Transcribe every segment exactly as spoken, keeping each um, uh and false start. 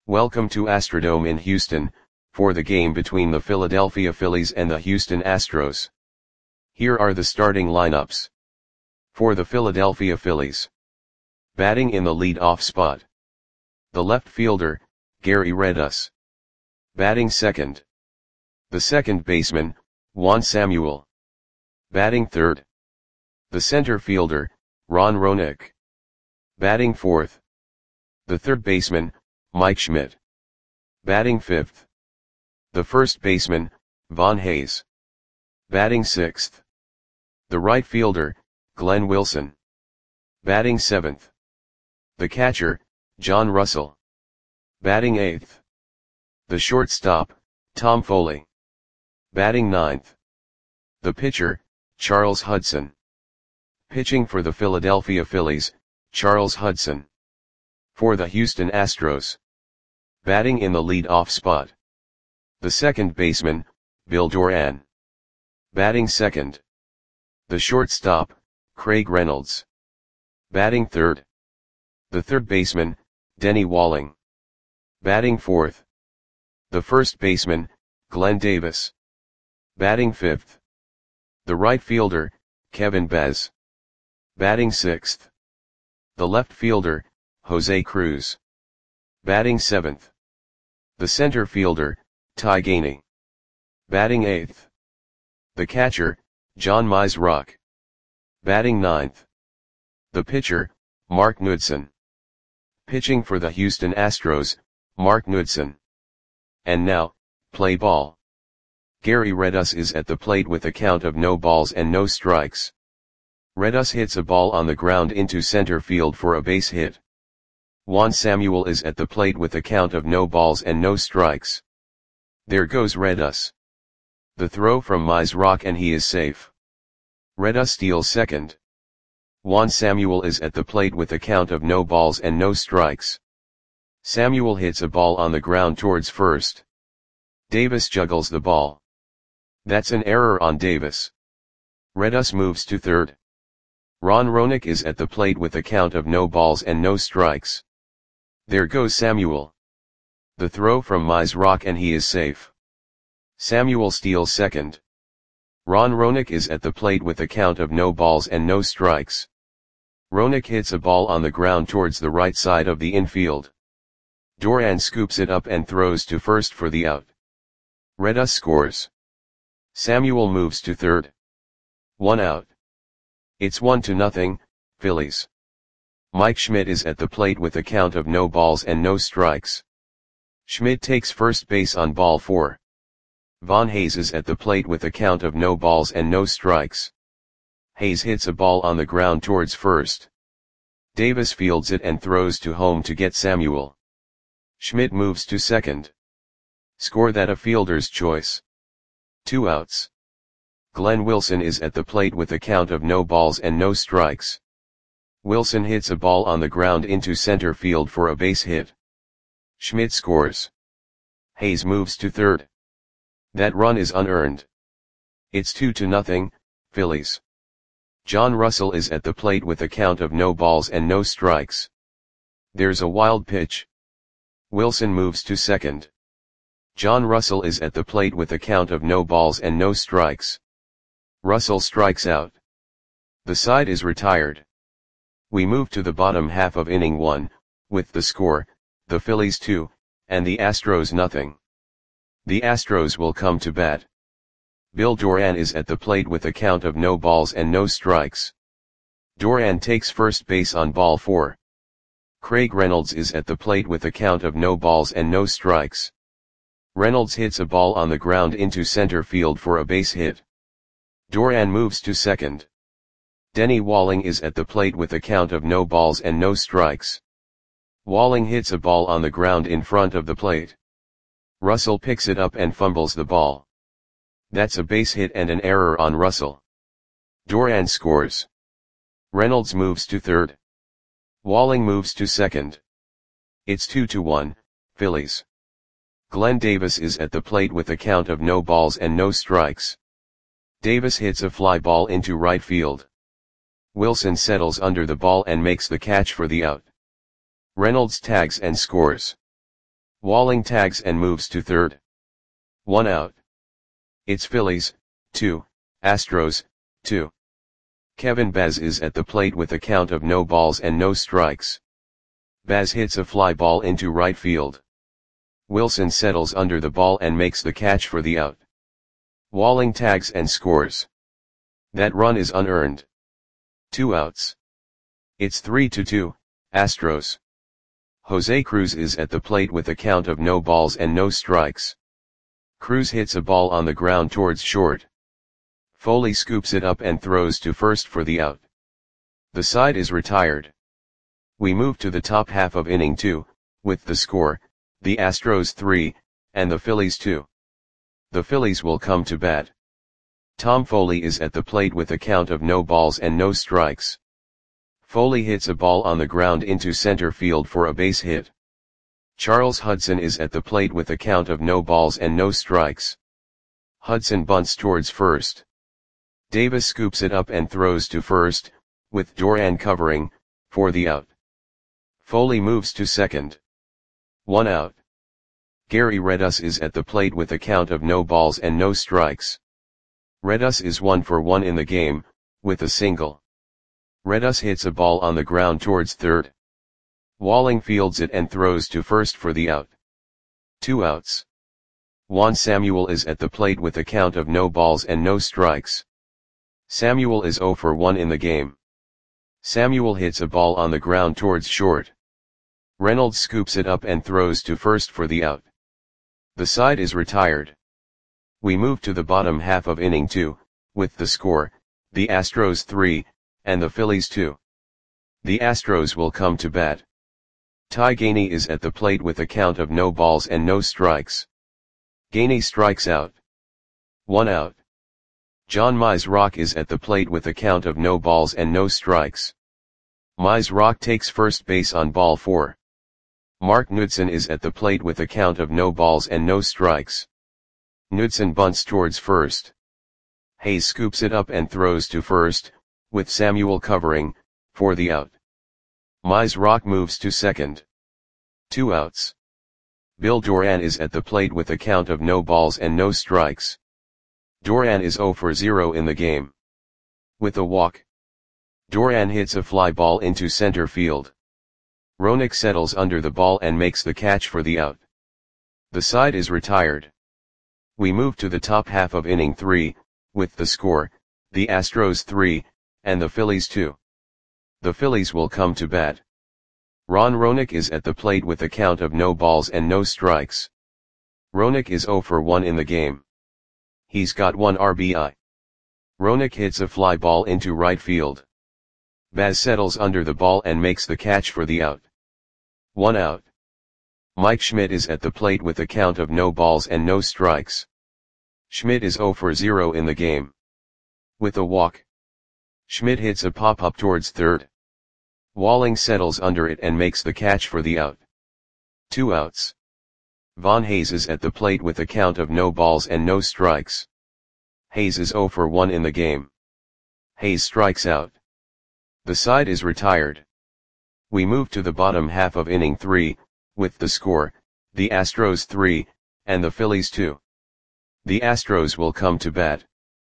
Welcome to Astrodome in Houston, for the game between the Philadelphia Phillies and the Houston Astros. Here are the starting lineups. For the Philadelphia Phillies. Batting in the lead-off spot. The left fielder, Gary Redus. Batting second. The second baseman, Juan Samuel. Batting third. The center fielder, Ron Roenicke. Batting fourth. The third baseman, Mike Schmidt. Batting fifth. The first baseman, Von Hayes. Batting sixth. The right fielder, Glenn Wilson. Batting seventh. The catcher, John Russell. Batting eighth. The shortstop, Tom Foley. Batting ninth. The pitcher, Charles Hudson. Pitching for the Philadelphia Phillies, Charles Hudson. For the Houston Astros. Batting in the lead-off spot. The second baseman, Bill Doran. Batting second. The shortstop, Craig Reynolds. Batting third. The third baseman, Denny Walling. Batting fourth. The first baseman, Glenn Davis. Batting fifth. The right fielder, Kevin Bez. Batting sixth. The left fielder, Jose Cruz. Batting seventh. The center fielder, Ty Gainey. Batting eighth. The catcher, John Mizrock. Batting ninth. The pitcher, Mark Knudson. Pitching for the Houston Astros, Mark Knudson. And now, play ball. Gary Redus is at the plate with a count of no balls and no strikes. Redus hits a ball on the ground into center field for a base hit. Juan Samuel is at the plate with a count of no balls and no strikes. There goes Redus. The throw from Mizrock and he is safe. Redus steals second. Juan Samuel is at the plate with a count of no balls and no strikes. Samuel hits a ball on the ground towards first. Davis juggles the ball. That's an error on Davis. Redus moves to third. Ron Roenicke is at the plate with a count of no balls and no strikes. There goes Samuel. The throw from Mizrock and he is safe. Samuel steals second. Ron Roenicke is at the plate with a count of no balls and no strikes. Roenicke hits a ball on the ground towards the right side of the infield. Doran scoops it up and throws to first for the out. Redus scores. Samuel moves to third. One out. It's one to nothing, Phillies. Mike Schmidt is at the plate with a count of no balls and no strikes. Schmidt takes first base on ball four. Von Hayes is at the plate with a count of no balls and no strikes. Hayes hits a ball on the ground towards first. Davis fields it and throws to home to get Samuel. Schmidt moves to second. Score that a fielder's choice. Two outs. Glenn Wilson is at the plate with a count of no balls and no strikes. Wilson hits a ball on the ground into center field for a base hit. Schmidt scores. Hayes moves to third. That run is unearned. It's two to nothing, Phillies. John Russell is at the plate with a count of no balls and no strikes. There's a wild pitch. Wilson moves to second. John Russell is at the plate with a count of no balls and no strikes. Russell strikes out. The side is retired. We move to the bottom half of inning one, with the score, the Phillies two, and the Astros nothing. The Astros will come to bat. Bill Doran is at the plate with a count of no balls and no strikes. Doran takes first base on ball four. Craig Reynolds is at the plate with a count of no balls and no strikes. Reynolds hits a ball on the ground into center field for a base hit. Doran moves to second. Denny Walling is at the plate with a count of no balls and no strikes. Walling hits a ball on the ground in front of the plate. Russell picks it up and fumbles the ball. That's a base hit and an error on Russell. Doran scores. Reynolds moves to third. Walling moves to second. It's two to one, Phillies. Glenn Davis is at the plate with a count of no balls and no strikes. Davis hits a fly ball into right field. Wilson settles under the ball and makes the catch for the out. Reynolds tags and scores. Walling tags and moves to third. One out. It's Phillies, two, Astros, two. Kevin Baz is at the plate with a count of no balls and no strikes. Baz hits a fly ball into right field. Wilson settles under the ball and makes the catch for the out. Walling tags and scores. That run is unearned. Two outs. It's three to two, Astros. Jose Cruz is at the plate with a count of no balls and no strikes. Cruz hits a ball on the ground towards short. Foley scoops it up and throws to first for the out. The side is retired. We move to the top half of inning two, with the score, the Astros three, and the Phillies two. The Phillies will come to bat. Tom Foley is at the plate with a count of no balls and no strikes. Foley hits a ball on the ground into center field for a base hit. Charles Hudson is at the plate with a count of no balls and no strikes. Hudson bunts towards first. Davis scoops it up and throws to first, with Duran covering, for the out. Foley moves to second. One out. Gary Redus is at the plate with a count of no balls and no strikes. Redus is one for one in the game, with a single. Redus hits a ball on the ground towards third. Walling fields it and throws to first for the out. Two outs. Juan Samuel is at the plate with a count of no balls and no strikes. Samuel is zero for one in the game. Samuel hits a ball on the ground towards short. Reynolds scoops it up and throws to first for the out. The side is retired. We move to the bottom half of inning two, with the score, the Astros three, and the Phillies two. The Astros will come to bat. Ty Gainey is at the plate with a count of no balls and no strikes. Gainey strikes out. One out. John Mize is at the plate with a count of no balls and no strikes. Mize takes first base on ball four. Mark Knudsen is at the plate with a count of no balls and no strikes. Knudsen bunts towards first. Hayes scoops it up and throws to first, with Samuel covering, for the out. Mize moves to second. Two outs. Bill Duran is at the plate with a count of no balls and no strikes. Duran is zero for zero in the game. With a walk. Duran hits a fly ball into center field. Roenick settles under the ball and makes the catch for the out. The side is retired. We move to the top half of inning three, with the score, the Astros three, and the Phillies two. The Phillies will come to bat. Ron Roenick is at the plate with a count of no balls and no strikes. Roenick is zero for one in the game. He's got one R B I. Roenick hits a fly ball into right field. Baz settles under the ball and makes the catch for the out. One out. Mike Schmidt is at the plate with a count of no balls and no strikes. Schmidt is zero for zero in the game. With a walk. Schmidt hits a pop-up towards third. Walling settles under it and makes the catch for the out. Two outs. Von Hayes is at the plate with a count of no balls and no strikes. Hayes is zero for one in the game. Hayes strikes out. The side is retired. We move to the bottom half of inning three, with the score, the Astros three, and the Phillies two. The Astros will come to bat.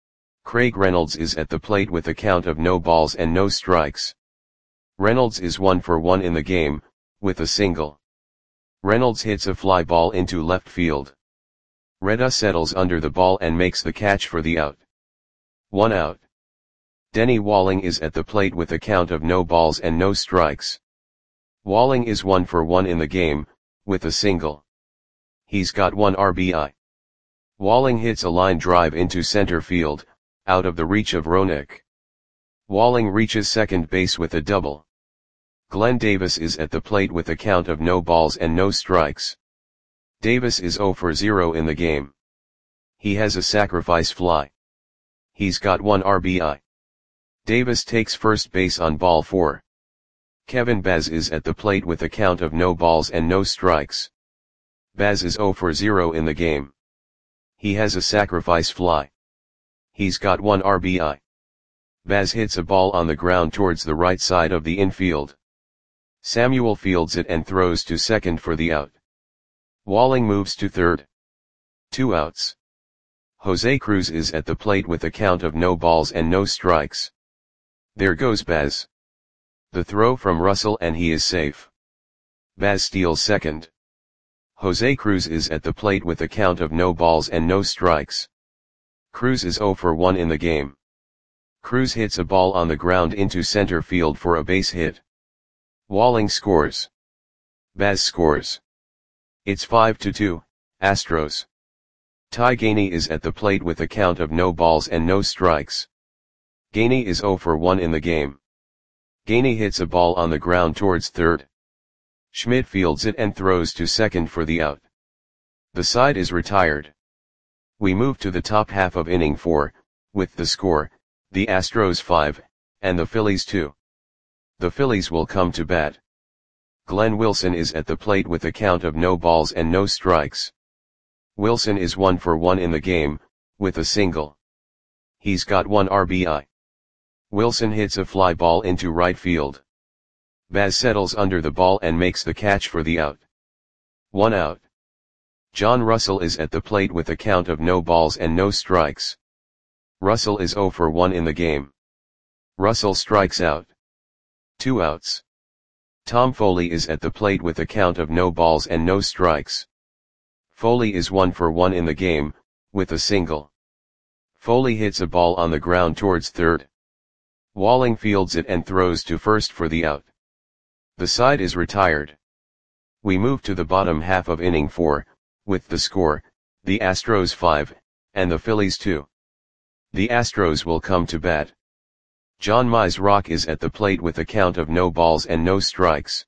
Craig Reynolds is at the plate with a count of no balls and no strikes. Reynolds is one for one in the game, with a single. Reynolds hits a fly ball into left field. Redus settles under the ball and makes the catch for the out. One out. Denny Walling is at the plate with a count of no balls and no strikes. Walling is one for one in the game, with a single. He's got one R B I. Walling hits a line drive into center field, out of the reach of Roenick. Walling reaches second base with a double. Glenn Davis is at the plate with a count of no balls and no strikes. Davis is zero for zero in the game. He has a sacrifice fly. He's got one R B I. Davis takes first base on ball four. Kevin Baz is at the plate with a count of no balls and no strikes. Baz is zero for zero in the game. He has a sacrifice fly. He's got one R B I. Baz hits a ball on the ground towards the right side of the infield. Samuel fields it and throws to second for the out. Walling moves to third. Two outs. Jose Cruz is at the plate with a count of no balls and no strikes. There goes Baz. The throw from Russell and he is safe. Baz steals second. Jose Cruz is at the plate with a count of no balls and no strikes. Cruz is oh for one in the game. Cruz hits a ball on the ground into center field for a base hit. Walling scores. Baz scores. It's five to two, Astros. Ty Gainey is at the plate with a count of no balls and no strikes. Gainey is oh for one in the game. Gainey hits a ball on the ground towards third. Schmidt fields it and throws to second for the out. The side is retired. We move to the top half of inning four, with the score, the Astros five, and the Phillies two. The Phillies will come to bat. Glenn Wilson is at the plate with a count of no balls and no strikes. Wilson is one for one in the game, with a single. He's got one R B I. Wilson hits a fly ball into right field. Baz settles under the ball and makes the catch for the out. One out. John Russell is at the plate with a count of no balls and no strikes. Russell is oh for one in the game. Russell strikes out. Two outs. Tom Foley is at the plate with a count of no balls and no strikes. Foley is one for one in the game, with a single. Foley hits a ball on the ground towards third. Walling fields it and throws to first for the out. The side is retired. We move to the bottom half of inning four, with the score, the Astros five, and the Phillies two. The Astros will come to bat. John Mize is at the plate with a count of no balls and no strikes.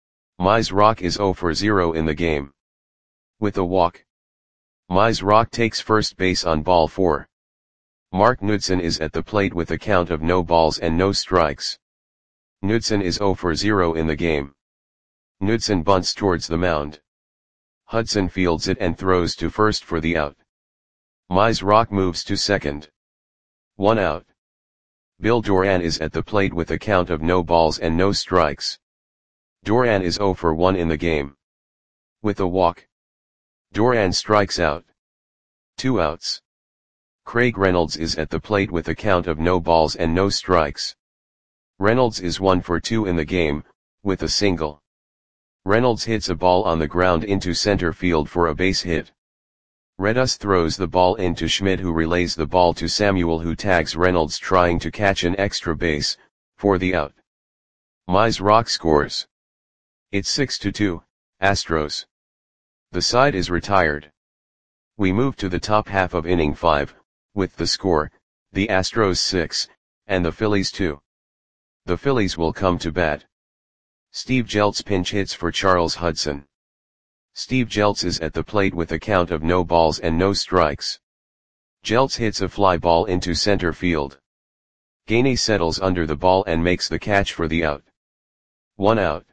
Mize is oh for zero in the game. With a walk. Mize takes first base on ball four. Mark Knudsen is at the plate with a count of no balls and no strikes. Knudsen is oh for zero in the game. Knudsen bunts towards the mound. Hudson fields it and throws to first for the out. Mize moves to second. One out. Bill Doran is at the plate with a count of no balls and no strikes. Doran is oh for one in the game. With a walk. Doran strikes out. Two outs. Craig Reynolds is at the plate with a count of no balls and no strikes. Reynolds is one for two in the game, with a single. Reynolds hits a ball on the ground into center field for a base hit. Redus throws the ball into Schmidt, who relays the ball to Samuel, who tags Reynolds trying to catch an extra base, for the out. Mize scores. It's six to two, Astros. The side is retired. We move to the top half of inning five, with the score, the Astros six, and the Phillies two. The Phillies will come to bat. Steve Jeltz pinch hits for Charles Hudson. Steve Jeltz is at the plate with a count of no balls and no strikes. Jeltz hits a fly ball into center field. Gainey settles under the ball and makes the catch for the out. One out.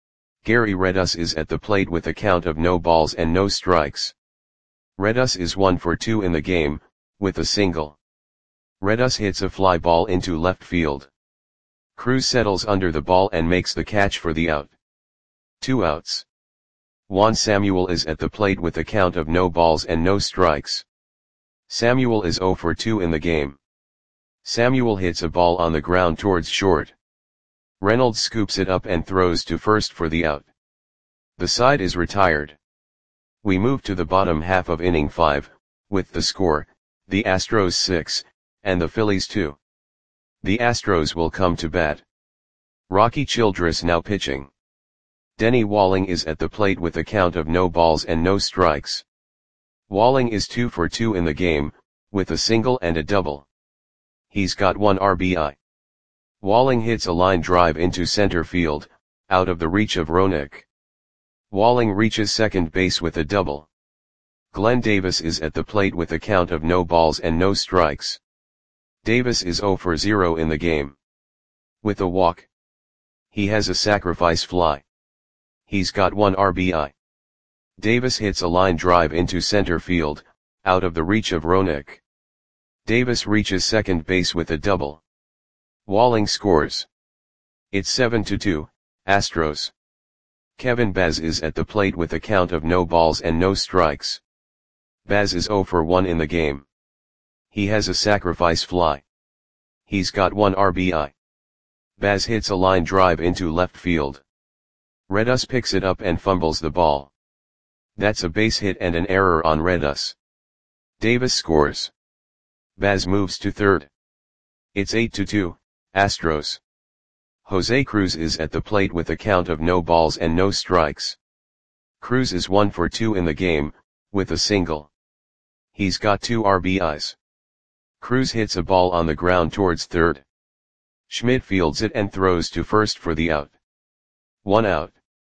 Gary Redus is at the plate with a count of no balls and no strikes. Redus is one for two in the game, with a single. Redus hits a fly ball into left field. Cruz settles under the ball and makes the catch for the out. Two outs. Juan Samuel is at the plate with a count of no balls and no strikes. Samuel is oh for two in the game. Samuel hits a ball on the ground towards short. Reynolds scoops it up and throws to first for the out. The side is retired. We move to the bottom half of inning five, with the score, the Astros six, and the Phillies two. The Astros will come to bat. Rocky Childress now pitching. Denny Walling is at the plate with a count of no balls and no strikes. Walling is two for two in the game, with a single and a double. He's got one R B I. Walling hits a line drive into center field, out of the reach of Roenick. Walling reaches second base with a double. Glenn Davis is at the plate with a count of no balls and no strikes. Davis is oh for zero in the game. With a walk. He has a sacrifice fly. He's got one R B I. Davis hits a line drive into center field, out of the reach of Roenick. Davis reaches second base with a double. Walling scores. It's seven to two, Astros. Kevin Baz is at the plate with a count of no balls and no strikes. Baz is zero for one in the game. He has a sacrifice fly. He's got one R B I. Baz hits a line drive into left field. Redus picks it up and fumbles the ball. That's a base hit and an error on Redus. Davis scores. Baz moves to third. It's eight to two, Astros. Jose Cruz is at the plate with a count of no balls and no strikes. Cruz is one for two in the game, with a single. He's got two R B Is. Cruz hits a ball on the ground towards third. Schmidt fields it and throws to first for the out. One out.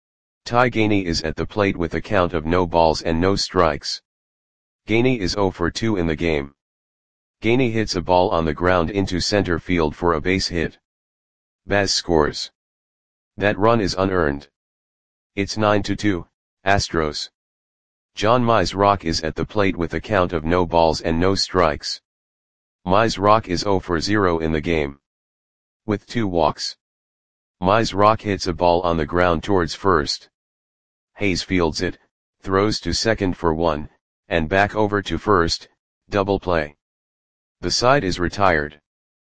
Ty Gainey is at the plate with a count of no balls and no strikes. Gainey is zero for two in the game. Gainey hits a ball on the ground into center field for a base hit. Baz scores. That run is unearned. It's nine to two, Astros. John Mize is at the plate with a count of no balls and no strikes. Mize is zero for zero in the game. With two walks. Mize hits a ball on the ground towards first. Hayes fields it, throws to second for one, and back over to first, double play. The side is retired.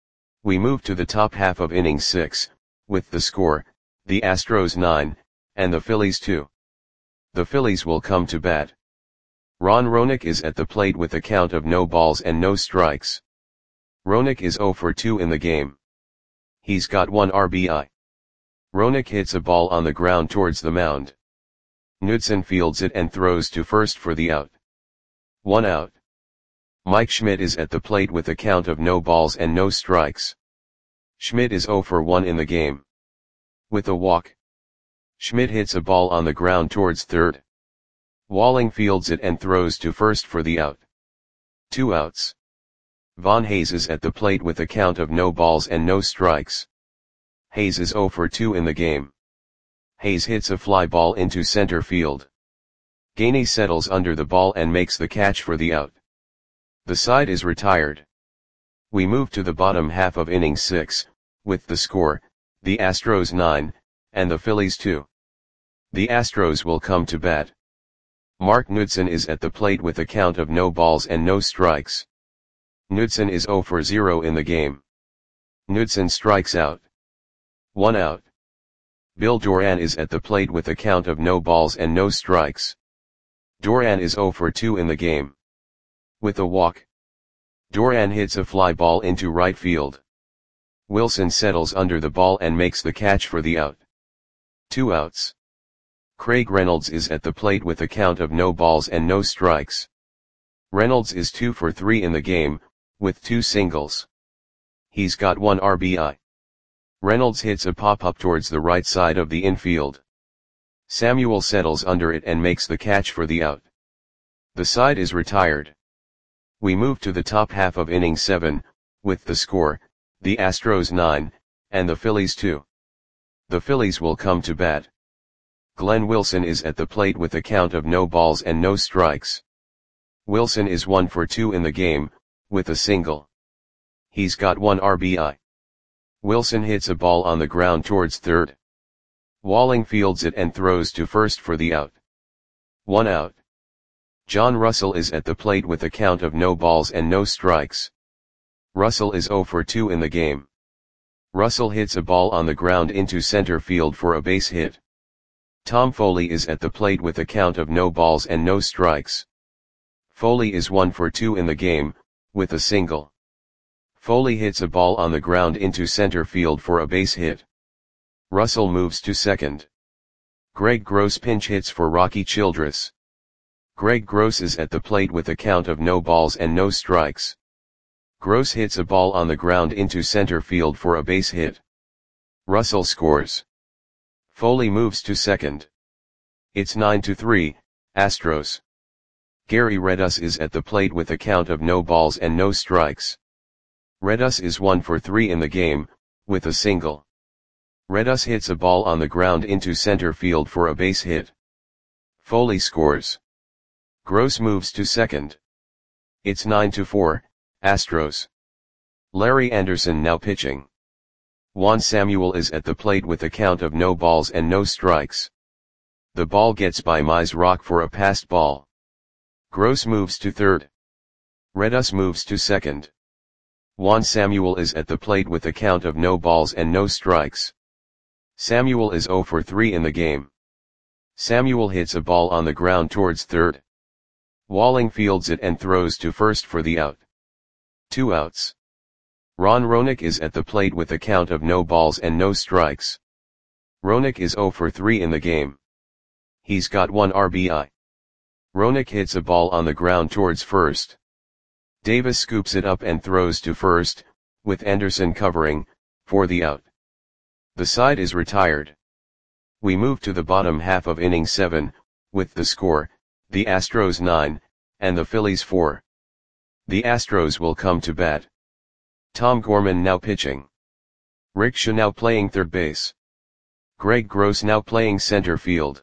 We move to the top half of inning six, with the score, the Astros nine, and the Phillies two. The Phillies will come to bat. Ron Roenick is at the plate with a count of no balls and no strikes. Roenick is zero for two in the game. He's got one R B I. Roenick hits a ball on the ground towards the mound. Knudsen fields it and throws to first for the out. One out. Mike Schmidt is at the plate with a count of no balls and no strikes. Schmidt is zero for one in the game. With a walk. Schmidt hits a ball on the ground towards third. Walling fields it and throws to first for the out. Two outs. Von Hayes is at the plate with a count of no balls and no strikes. Hayes is zero for two in the game. Hayes hits a fly ball into center field. Gainey settles under the ball and makes the catch for the out. The side is retired. We move to the bottom half of inning six, with the score, the Astros nine, and the Phillies two. The Astros will come to bat. Mark Knudsen is at the plate with a count of no balls and no strikes. Knudsen is zero for zero in the game. Knudsen strikes out. One out. Bill Doran is at the plate with a count of no balls and no strikes. Doran is zero for two in the game. With a walk. Doran hits a fly ball into right field. Wilson settles under the ball and makes the catch for the out. Two outs. Craig Reynolds is at the plate with a count of no balls and no strikes. Reynolds is two for three in the game, with two singles. He's got one R B I. Reynolds hits a pop-up towards the right side of the infield. Samuel settles under it and makes the catch for the out. The side is retired. We move to the top half of inning seven, with the score, the Astros nine, and the Phillies two. The Phillies will come to bat. Glenn Wilson is at the plate with a count of no balls and no strikes. Wilson is one for two in the game, with a single. He's got one R B I. Wilson hits a ball on the ground towards third. Walling fields it and throws to first for the out. One out. John Russell is at the plate with a count of no balls and no strikes. Russell is zero for two in the game. Russell hits a ball on the ground into center field for a base hit. Tom Foley is at the plate with a count of no balls and no strikes. Foley is one for two in the game, with a single. Foley hits a ball on the ground into center field for a base hit. Russell moves to second. Greg Gross pinch hits for Rocky Childress. Greg Gross is at the plate with a count of no balls and no strikes. Gross hits a ball on the ground into center field for a base hit. Russell scores. Foley moves to second. It's nine to three, Astros. Gary Redus is at the plate with a count of no balls and no strikes. Redus is one for three in the game, with a single. Redus hits a ball on the ground into center field for a base hit. Foley scores. Gross moves to second. It's nine to four, Astros. Larry Anderson now pitching. Juan Samuel is at the plate with a count of no balls and no strikes. The ball gets by Mize Rock for a passed ball. Gross moves to third. Redus moves to second. Juan Samuel is at the plate with a count of no balls and no strikes. Samuel is zero for three in the game. Samuel hits a ball on the ground towards third. Walling fields it and throws to first for the out. Two outs. Ron Roenick is at the plate with a count of no balls and no strikes. Roenick is zero for three in the game. He's got one R B I. Roenick hits a ball on the ground towards first. Davis scoops it up and throws to first, with Anderson covering, for the out. The side is retired. We move to the bottom half of inning seven, with the score, the Astros nine, and the Phillies four. The Astros will come to bat. Tom Gorman now pitching. Rick Shaw now playing third base. Greg Gross now playing center field.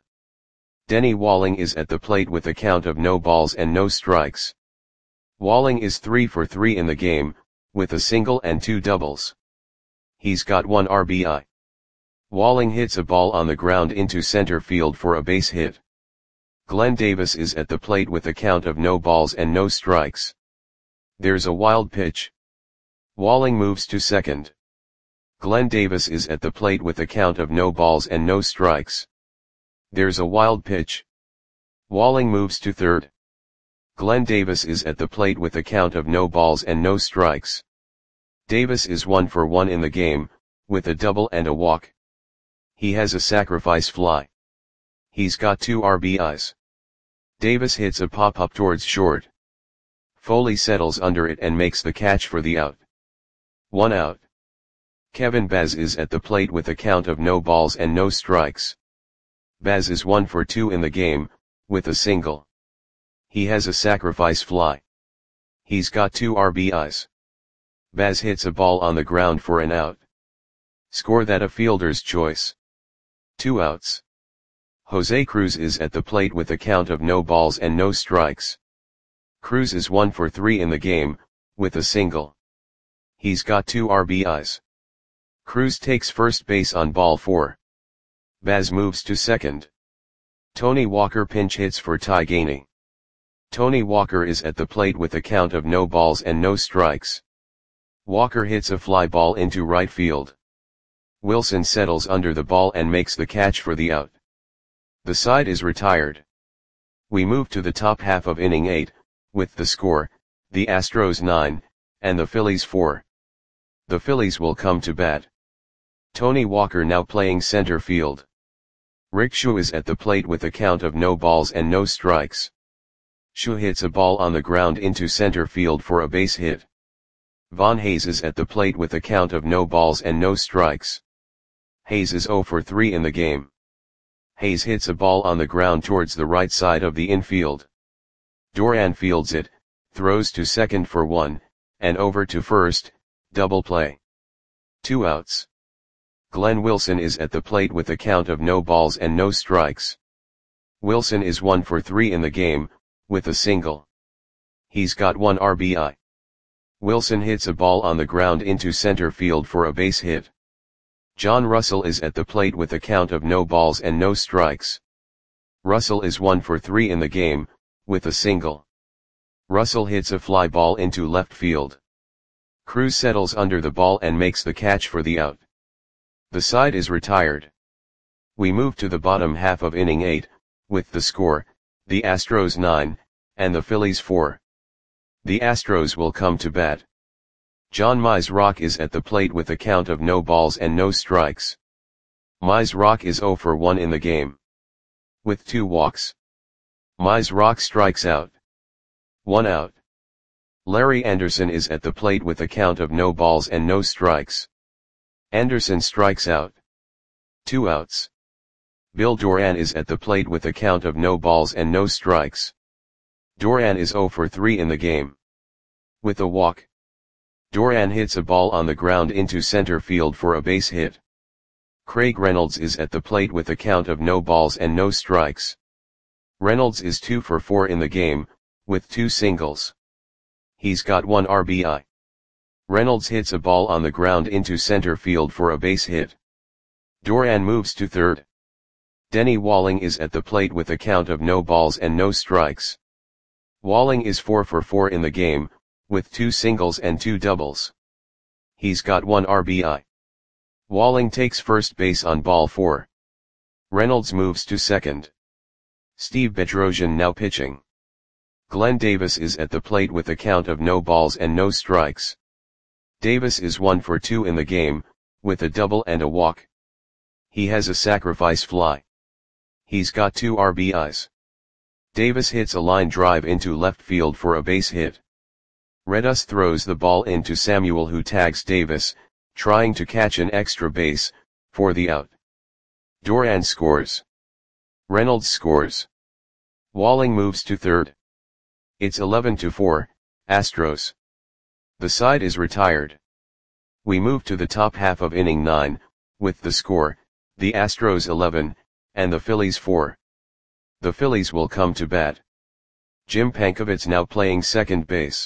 Denny Walling is at the plate with a count of no balls and no strikes. Walling is three for three in the game, with a single and two doubles. He's got one R B I. Walling hits a ball on the ground into center field for a base hit. Glenn Davis is at the plate with a count of no balls and no strikes. There's a wild pitch. Walling moves to second. Glenn Davis is at the plate with a count of no balls and no strikes. There's a wild pitch. Walling moves to third. Glenn Davis is at the plate with a count of no balls and no strikes. Davis is one for one in the game, with a double and a walk. He has a sacrifice fly. He's got two R B Is. Davis hits a pop-up towards short. Foley settles under it and makes the catch for the out. One out. Kevin Baz is at the plate with a count of no balls and no strikes. Baz is one for two in the game, with a single. He has a sacrifice fly. He's got two R B Is. Baz hits a ball on the ground for an out. Score that a fielder's choice. Two outs. Jose Cruz is at the plate with a count of no balls and no strikes. Cruz is one for three in the game, with a single. He's got two R B Is. Cruz takes first base on ball four. Baz moves to second. Tony Walker pinch hits for Ty Gainey. Tony Walker is at the plate with a count of no balls and no strikes. Walker hits a fly ball into right field. Wilson settles under the ball and makes the catch for the out. The side is retired. We move to the top half of inning eight, with the score, the Astros nine, and the Phillies four. The Phillies will come to bat. Tony Walker now playing center field. Rick Shaw is at the plate with a count of no balls and no strikes. Shaw hits a ball on the ground into center field for a base hit. Von Hayes is at the plate with a count of no balls and no strikes. Hayes is zero for three in the game. Hayes hits a ball on the ground towards the right side of the infield. Duran fields it, throws to second for one, and over to first, double play. Two outs. Glenn Wilson is at the plate with a count of no balls and no strikes. Wilson is one for three in the game, with a single. He's got one R B I. Wilson hits a ball on the ground into center field for a base hit. John Russell is at the plate with a count of no balls and no strikes. Russell is one for three in the game, with a single. Russell hits a fly ball into left field. Cruz settles under the ball and makes the catch for the out. The side is retired. We move to the bottom half of inning eight, with the score, the Astros nine, and the Phillies four. The Astros will come to bat. John Mize Rock is at the plate with a count of no balls and no strikes. Mize Rock is zero for one in the game. With two walks. Mize Rock strikes out. One out. Larry Anderson is at the plate with a count of no balls and no strikes. Anderson strikes out. Two outs. Bill Doran is at the plate with a count of no balls and no strikes. Doran is zero for three in the game. With a walk. Doran hits a ball on the ground into center field for a base hit. Craig Reynolds is at the plate with a count of no balls and no strikes. Reynolds is two for four in the game, with two singles. He's got one R B I. Reynolds hits a ball on the ground into center field for a base hit. Doran moves to third. Denny Walling is at the plate with a count of no balls and no strikes. Walling is four for four in the game, with two singles and two doubles. He's got one R B I. Walling takes first base on ball four. Reynolds moves to second. Steve Bedrosian now pitching. Glenn Davis is at the plate with a count of no balls and no strikes. Davis is one for two in the game, with a double and a walk. He has a sacrifice fly. He's got two R B Is. Davis hits a line drive into left field for a base hit. Redus throws the ball into Samuel, who tags Davis, trying to catch an extra base, for the out. Duran scores. Reynolds scores. Walling moves to third. It's eleven to four, Astros. The side is retired. We move to the top half of inning nine, with the score, the Astros eleven, and the Phillies four. The Phillies will come to bat. Jim Pankovits now playing second base.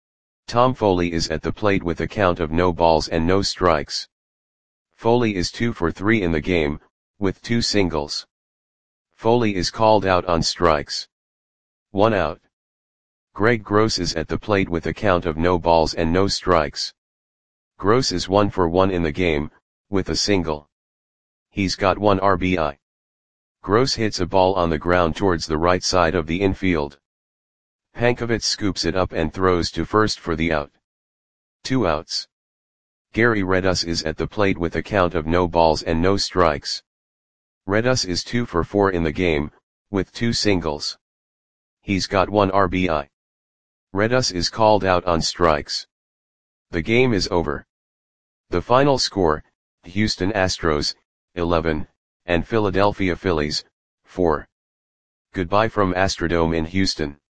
Tom Foley is at the plate with a count of no balls and no strikes. Foley is two for three in the game, with two singles. Foley is called out on strikes. One out. Greg Gross is at the plate with a count of no balls and no strikes. Gross is one for one in the game, with a single. He's got one R B I. Gross hits a ball on the ground towards the right side of the infield. Pankovits scoops it up and throws to first for the out. Two outs. Gary Redus is at the plate with a count of no balls and no strikes. Redus is two for four in the game, with two singles. He's got one R B I. Redus is called out on strikes. The game is over. The final score, Houston Astros, eleven, and Philadelphia Phillies, four. Goodbye from Astrodome in Houston.